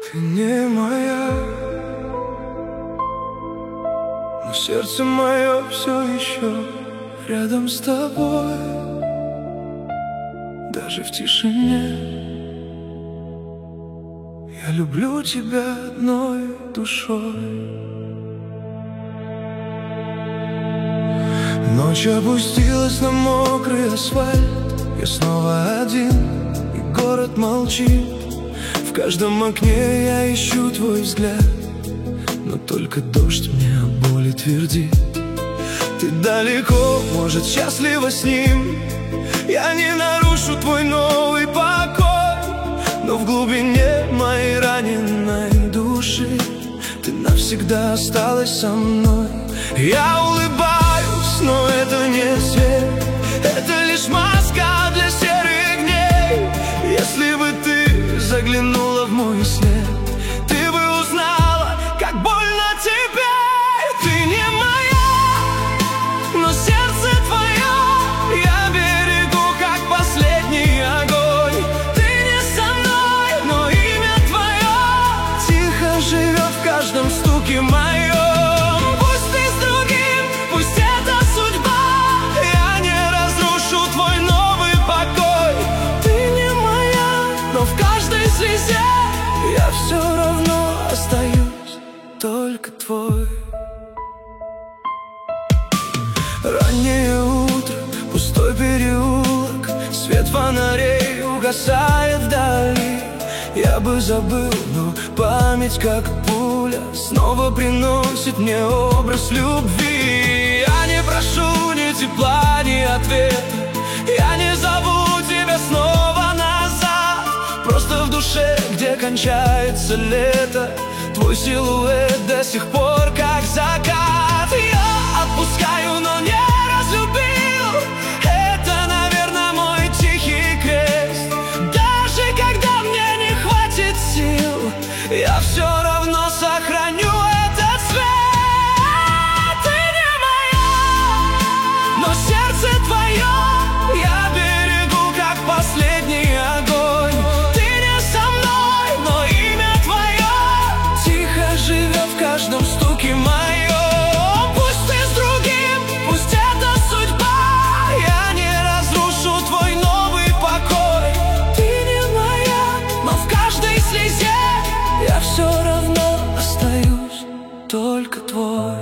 Ты не моя, но сердце мое все еще рядом с тобой. Даже в тишине я люблю тебя одной душой. Ночь опустилась на мокрый асфальт, я снова один, и город молчит. В каждом окне я ищу твой взгляд, но только дождь мне о боли твердит. Ты далеко, может, счастлива с ним, я не нарушу твой новый покой, но в глубине моей раненой души ты навсегда осталась со мной. Я улыбаюсь, но это не свет, это лишь маска для серых дней. Если бы ты заглянула в мой след, ты бы узнала, как больно тебе. Ты не моя, но сердце твое я берегу, как последний огонь. Ты не со мной, но имя твое тихо живет в каждом стуке моем. Пусть ты с другим, пусть это судьба, я не разрушу твой новый покой. Ты не моя, но в каждой слезе я все равно остаюсь только твой. Раннее утро, пустой переулок, свет фонарей угасает вдали. Я бы забыл, но память, как пуля, снова приносит мне образ любви. Я не прошу ни тепла, ни ответа, я не зову тебя снова назад. Просто в душе, где кончается лето, твой силуэт до сих пор как закат. Я отпускаю, но не разлюбил, это, наверное, мой тихий крест. Даже когда мне не хватит сил, я все равно сохраню этот свет. Ты не моя, но сердце твое я берегу, как последний огонь. Ты не со мной, но имя твое тихо живет в каждом стуке моем. Пусть ты с другим, пусть это судьба, я не разрушу твой новый покой. Ты не моя, но в каждой слезе я все равно остаюсь только твой.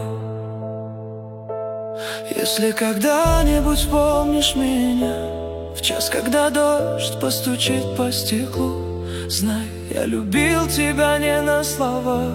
Если когда-нибудь вспомнишь меня, в час, когда дождь постучит по стеклу, знай, я любил тебя не на слова,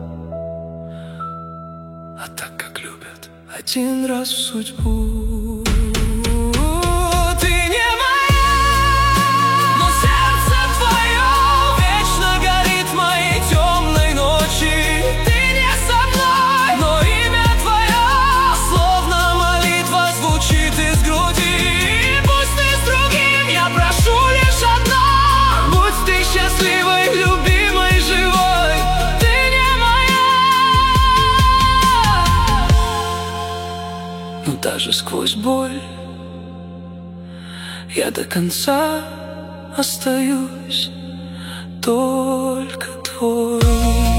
а так, как любят один раз в судьбу. Ты не моя, но сердце твое вечно горит в моей темной ночи. Ты не со мной, но имя твое словно молитва звучит из груди. Пусть ты с другим, я прошу лишь одно: будь ты счастливой, любимой, живой. Ты не моя, но даже сквозь боль я до конца остаюсь только твой.